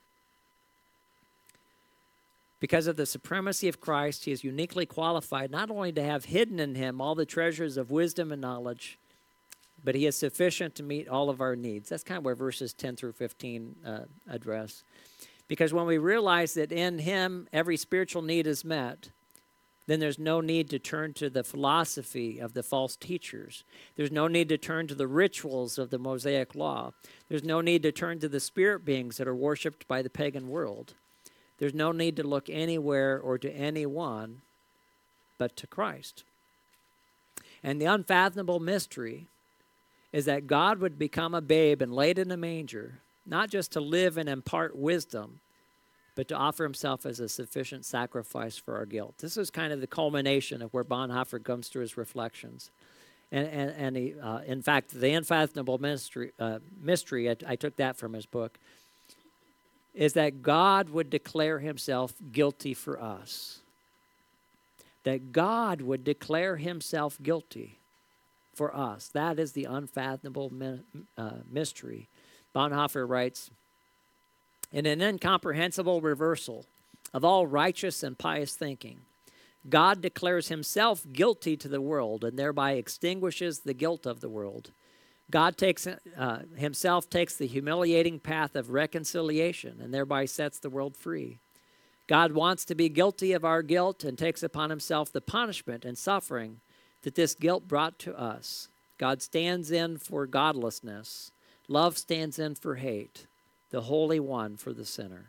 Because of the supremacy of Christ, he is uniquely qualified not only to have hidden in him all the treasures of wisdom and knowledge, but he is sufficient to meet all of our needs. That's kind of where verses 10 through 15 address. Because when we realize that in him every spiritual need is met, then there's no need to turn to the philosophy of the false teachers. There's no need to turn to the rituals of the Mosaic law. There's no need to turn to the spirit beings that are worshipped by the pagan world. There's no need to look anywhere or to anyone but to Christ. And the unfathomable mystery is that God would become a babe and laid in a manger, not just to live and impart wisdom, but to offer himself as a sufficient sacrifice for our guilt. This is kind of the culmination of where Bonhoeffer comes through his reflections. And he, in fact, the unfathomable mystery, I took that from his book, is that God would declare himself guilty for us. That God would declare himself guilty for us. That is the unfathomable mystery. Bonhoeffer writes, in an incomprehensible reversal of all righteous and pious thinking, God declares himself guilty to the world and thereby extinguishes the guilt of the world. God himself takes the humiliating path of reconciliation and thereby sets the world free. God wants to be guilty of our guilt and takes upon himself the punishment and suffering that this guilt brought to us. God stands in for godlessness. Love stands in for hate. The Holy One for the sinner.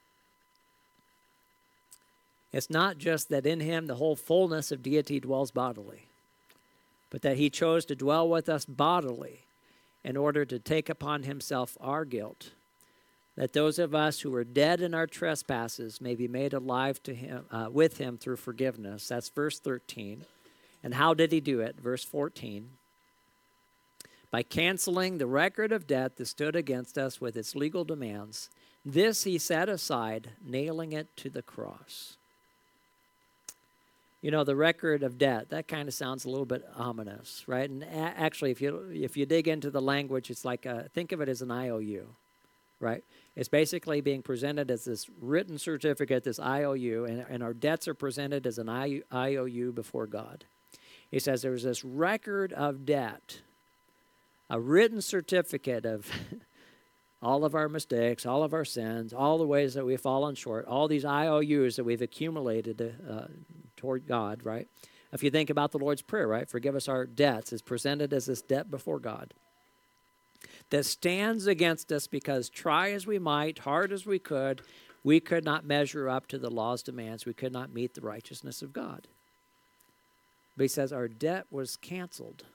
It's not just that in him the whole fullness of deity dwells bodily, but that he chose to dwell with us bodily in order to take upon himself our guilt, that those of us who were dead in our trespasses may be made alive to him, with him through forgiveness. That's verse 13. And how did he do it? Verse 14. By canceling the record of debt that stood against us with its legal demands, this he set aside, nailing it to the cross. You know, the record of debt, that kind of sounds a little bit ominous, right? And actually, if you dig into the language, it's like, think of it as an IOU, right? It's basically being presented as this written certificate, this IOU, and our debts are presented as an IOU before God. He says there's this record of debt, a written certificate of all of our mistakes, all of our sins, all the ways that we've fallen short, all these IOUs that we've accumulated toward God, right? If you think about the Lord's Prayer, right? Forgive us our debts. It's presented as this debt before God that stands against us because try as we might, hard as we could not measure up to the law's demands. We could not meet the righteousness of God. But he says our debt was canceled.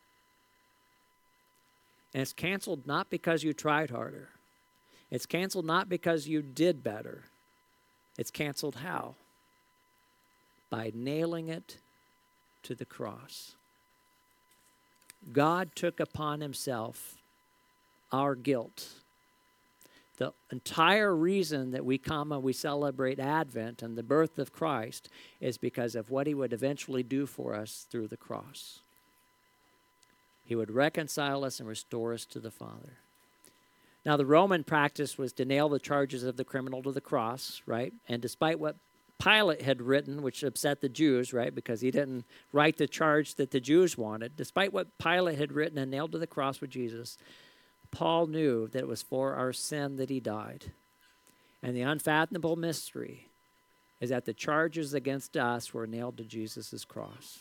And it's canceled not because you tried harder. It's canceled not because you did better. It's canceled how? By nailing it to the cross. God took upon himself our guilt. The entire reason that we come and we celebrate Advent and the birth of Christ is because of what he would eventually do for us through the cross. He would reconcile us and restore us to the Father. Now, the Roman practice was to nail the charges of the criminal to the cross, right? And despite what Pilate had written, which upset the Jews, right? Because he didn't write the charge that the Jews wanted. Despite what Pilate had written and nailed to the cross with Jesus, Paul knew that it was for our sin that he died. And the unfathomable mystery is that the charges against us were nailed to Jesus' cross.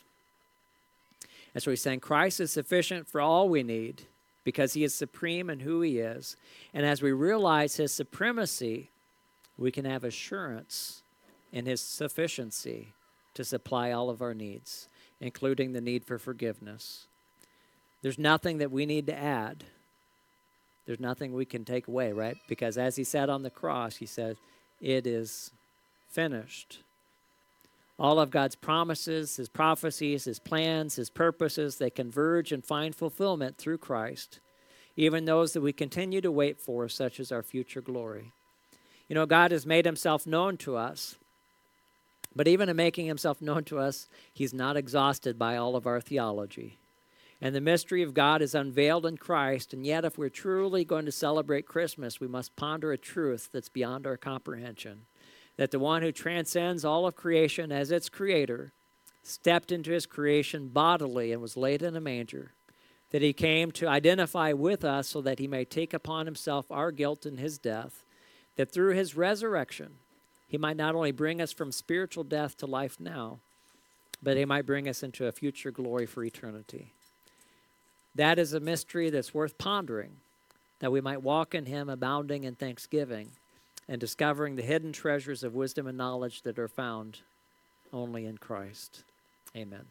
And so he's saying Christ is sufficient for all we need because he is supreme in who he is. And as we realize his supremacy, we can have assurance in his sufficiency to supply all of our needs, including the need for forgiveness. There's nothing that we need to add. There's nothing we can take away, right? Because as he said on the cross, he said, it is finished. All of God's promises, his prophecies, his plans, his purposes, they converge and find fulfillment through Christ, even those that we continue to wait for, such as our future glory. You know, God has made himself known to us, but even in making himself known to us, he's not exhausted by all of our theology. And the mystery of God is unveiled in Christ, and yet if we're truly going to celebrate Christmas, we must ponder a truth that's beyond our comprehension. That the one who transcends all of creation as its creator stepped into his creation bodily and was laid in a manger. That he came to identify with us so that he may take upon himself our guilt in his death. That through his resurrection, he might not only bring us from spiritual death to life now, but he might bring us into a future glory for eternity. That is a mystery that's worth pondering, that we might walk in him abounding in thanksgiving, and discovering the hidden treasures of wisdom and knowledge that are found only in Christ. Amen.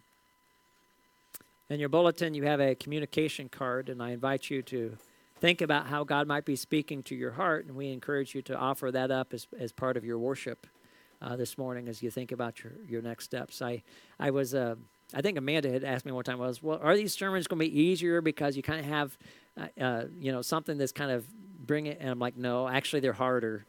In your bulletin, you have a communication card, and I invite you to think about how God might be speaking to your heart, and we encourage you to offer that up as part of your worship this morning as you think about your next steps. I think Amanda had asked me one time, well, are these sermons going to be easier because you kind of have, something that's kind of bring it? And I'm like, no, actually they're harder.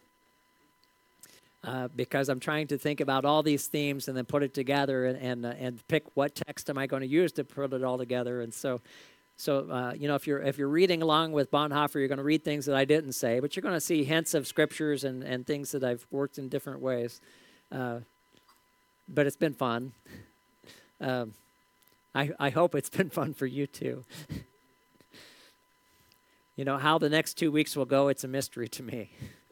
Because I'm trying to think about all these themes and then put it together and pick what text am I going to use to put it all together. And so if you're reading along with Bonhoeffer, you're going to read things that I didn't say, but you're going to see hints of scriptures and things that I've worked in different ways. But it's been fun. I hope it's been fun for you too. You know, how the next 2 weeks will go, it's a mystery to me.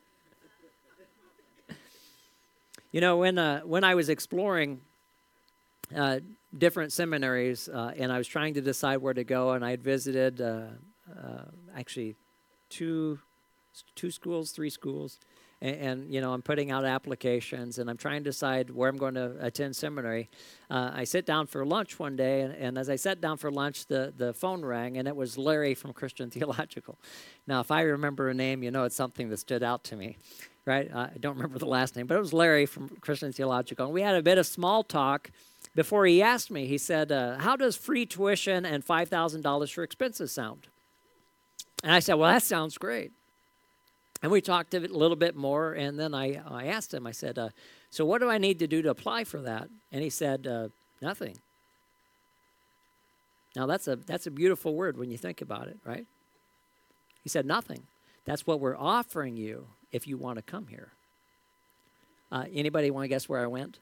You know, when I was exploring different seminaries and I was trying to decide where to go, and I had visited actually two schools, 3 schools, and I'm putting out applications, and I'm trying to decide where I'm going to attend seminary. I sit down for lunch one day, and as I sat down for lunch, the phone rang, and it was Larry from Christian Theological. Now, if I remember a name, it's something that stood out to me. Right? I don't remember the last name, but it was Larry from Christian Theological. And we had a bit of small talk before he asked me. He said, how does free tuition and $5,000 for expenses sound? And I said, well, that sounds great. And we talked a little bit more, and then I asked him, I said, So what do I need to do to apply for that? And he said, nothing. Now that's a beautiful word when you think about it, right? He said, nothing. That's what we're offering you if you want to come here. Anybody want to guess where I went?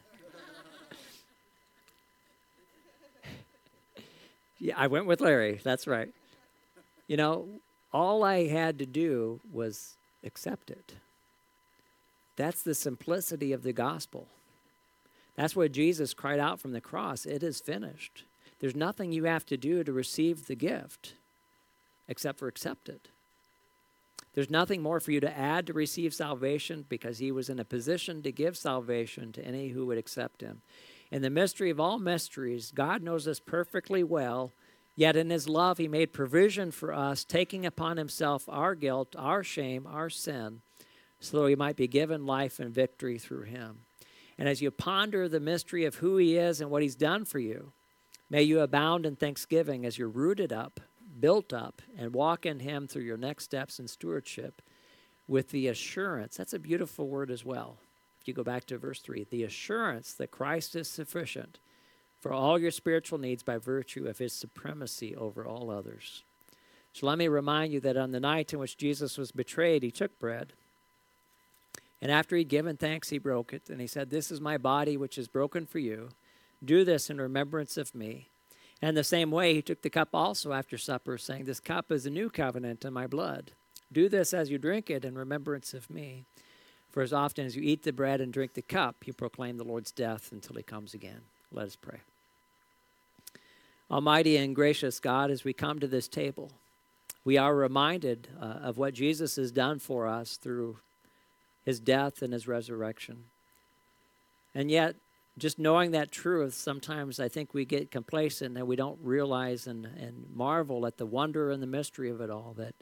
Yeah, I went with Larry. That's right. You know, all I had to do was accept it. That's the simplicity of the gospel. That's what Jesus cried out from the cross. It is finished. There's nothing you have to do to receive the gift except for accept it. There's nothing more for you to add to receive salvation because he was in a position to give salvation to any who would accept him. In the mystery of all mysteries, God knows us perfectly well, yet in his love he made provision for us, taking upon himself our guilt, our shame, our sin, so that we might be given life and victory through him. And as you ponder the mystery of who he is and what he's done for you, may you abound in thanksgiving as you're rooted up, built up, and walk in him through your next steps in stewardship with the assurance. That's a beautiful word as well. If you go back to verse 3, the assurance that Christ is sufficient for all your spiritual needs by virtue of his supremacy over all others. So let me remind you that on the night in which Jesus was betrayed, he took bread. And after he'd given thanks, he broke it. And he said, this is my body, which is broken for you. Do this in remembrance of me. And in the same way, he took the cup also after supper, saying, this cup is a new covenant in my blood. Do this as you drink it in remembrance of me. For as often as you eat the bread and drink the cup, you proclaim the Lord's death until he comes again. Let us pray. Almighty and gracious God, as we come to this table, we are reminded of what Jesus has done for us through his death and his resurrection. And yet, just knowing that truth, sometimes I think we get complacent and we don't realize and marvel at the wonder and the mystery of it all, that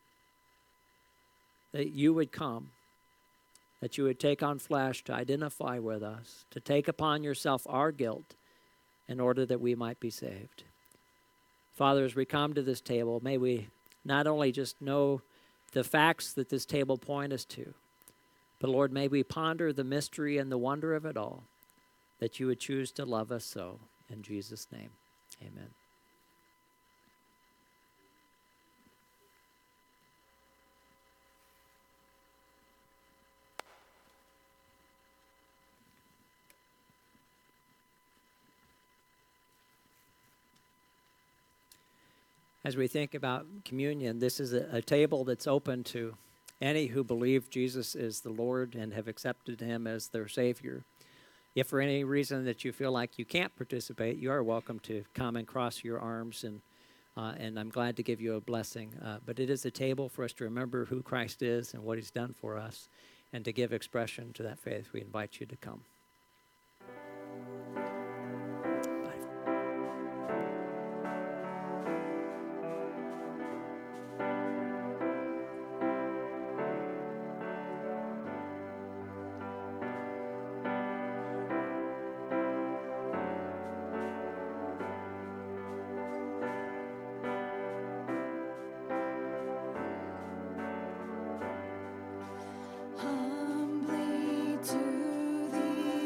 you would come, that you would take on flesh to identify with us, to take upon yourself our guilt in order that we might be saved. Father, as we come to this table, may we not only just know the facts that this table point us to, but Lord, may we ponder the mystery and the wonder of it all, that you would choose to love us so. In Jesus' name, amen. As we think about communion, this is a table that's open to any who believe Jesus is the Lord and have accepted him as their Savior. If for any reason that you feel like you can't participate, you are welcome to come and cross your arms, and I'm glad to give you a blessing. But it is a table for us to remember who Christ is and what he's done for us, and to give expression to that faith. We invite you to come. Humbly to thee.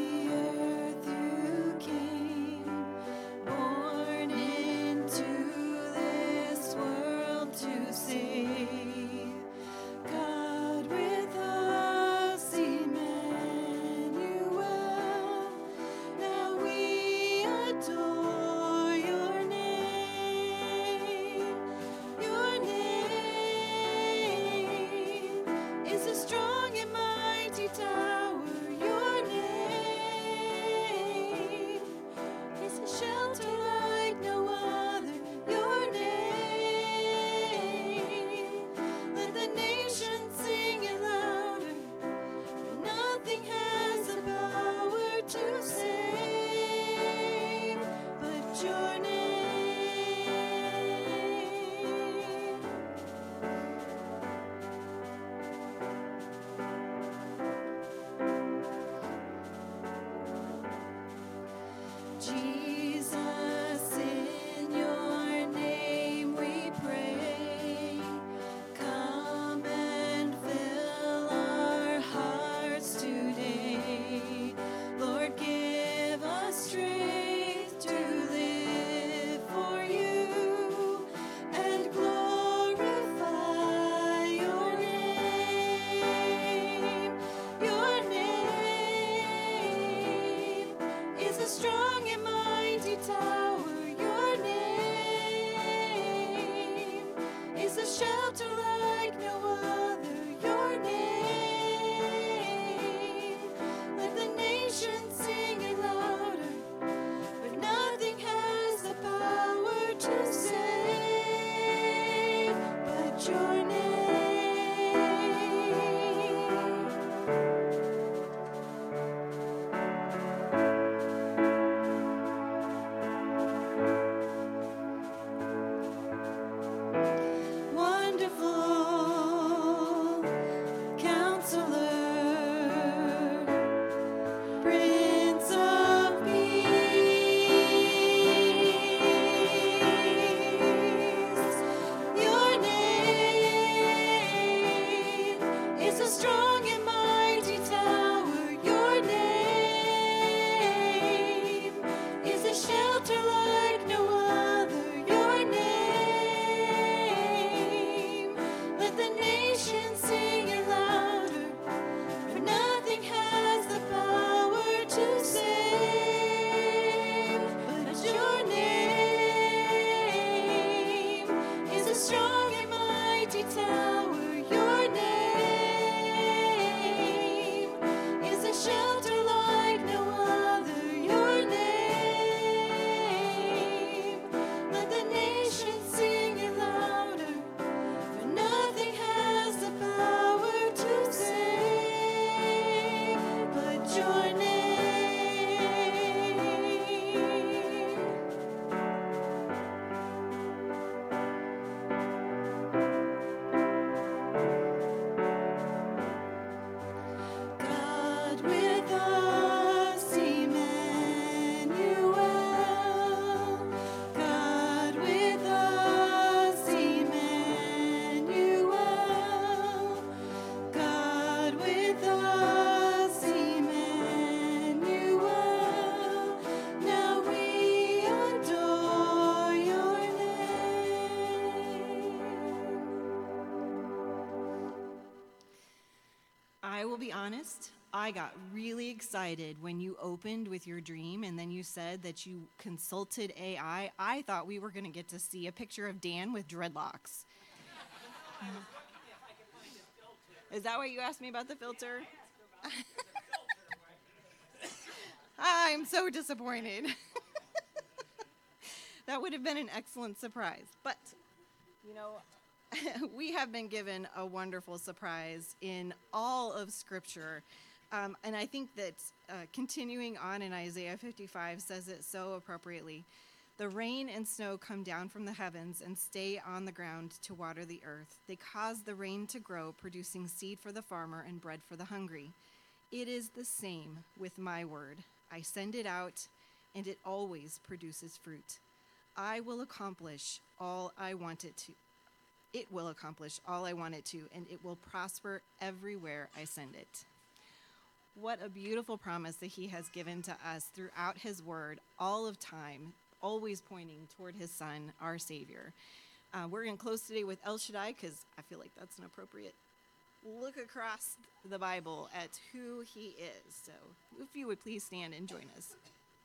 I will be honest, I got really excited when you opened with your dream and then you said that you consulted AI. I thought we were going to get to see a picture of Dan with dreadlocks. Is that what you asked me about the filter? I'm so disappointed. That would have been an excellent surprise. But, you know, we have been given a wonderful surprise in all of Scripture. And I think that continuing on in Isaiah 55 says it so appropriately. The rain and snow come down from the heavens and stay on the ground to water the earth. They cause the rain to grow, producing seed for the farmer and bread for the hungry. It is the same with my word. I send it out, and it always produces fruit. I will accomplish all I want it to. It will accomplish all I want it to, and it will prosper everywhere I send it. What a beautiful promise that he has given to us throughout his word, all of time, always pointing toward his son, our Savior. We're going to close today with El Shaddai because I feel like that's an appropriate look across the Bible at who he is. So if you would please stand and join us.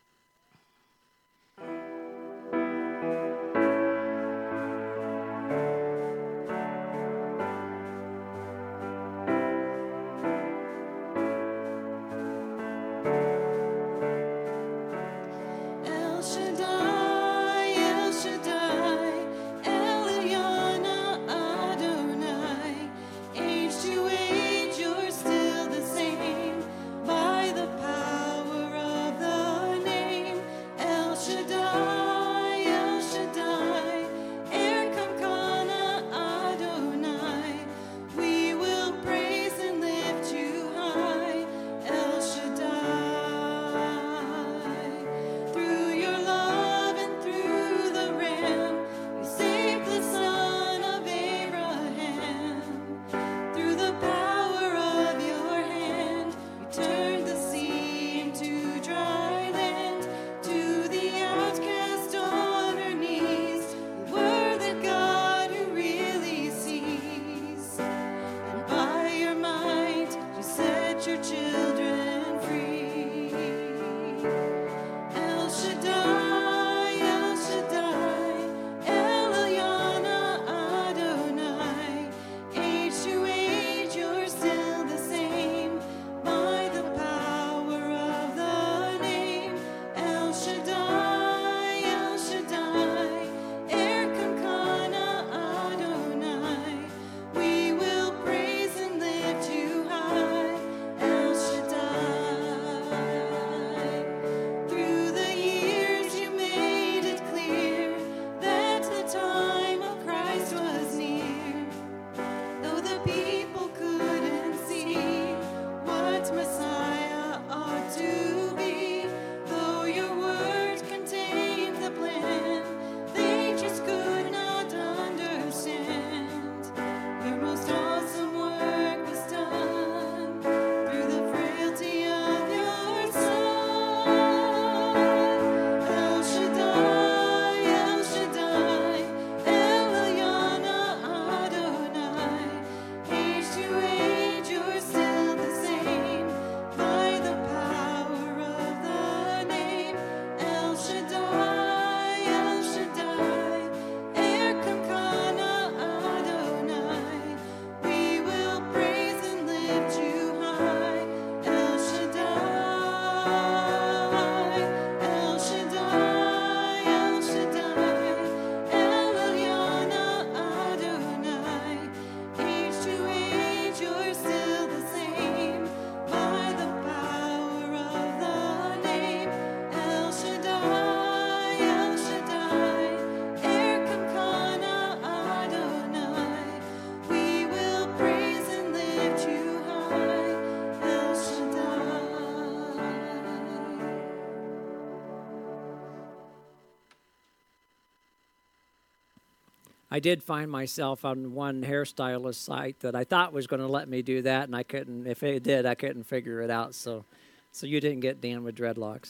I did find myself on one hairstylist site that I thought was going to let me do that, and I couldn't. If it did, I couldn't figure it out. So you didn't get Dan with dreadlocks.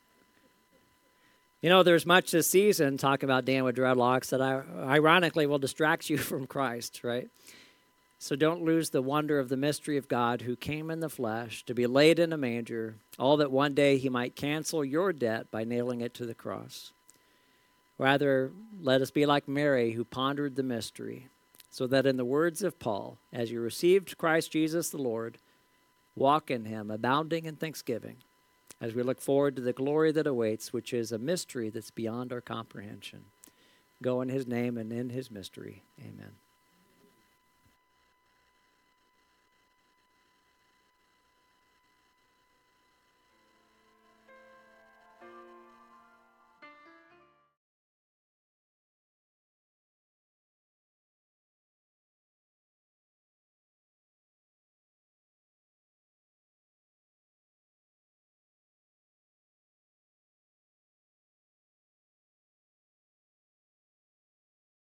You know, there's much this season talking about Dan with dreadlocks that ironically will distract you from Christ, right? So don't lose the wonder of the mystery of God who came in the flesh to be laid in a manger, all that one day he might cancel your debt by nailing it to the cross. Rather, let us be like Mary who pondered the mystery, so that in the words of Paul, as you received Christ Jesus the Lord, walk in him, abounding in thanksgiving, as we look forward to the glory that awaits, which is a mystery that's beyond our comprehension. Go in his name and in his mystery. Amen.